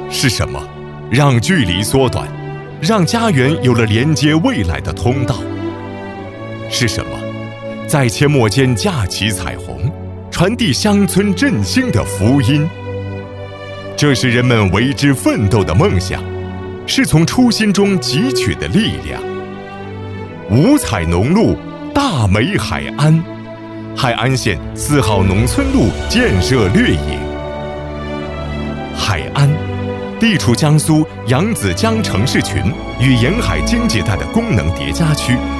是什么让距离缩短，让家园有了连接未来的通道？是什么在阡陌间架起彩虹，传递乡村振兴的福音？这是人们为之奋斗的梦想，是从初心中汲取的力量。五彩农路，大美海安，海安县4号农村路建设掠影。海安地处江苏扬子江城市群与沿海经济带的功能叠加区，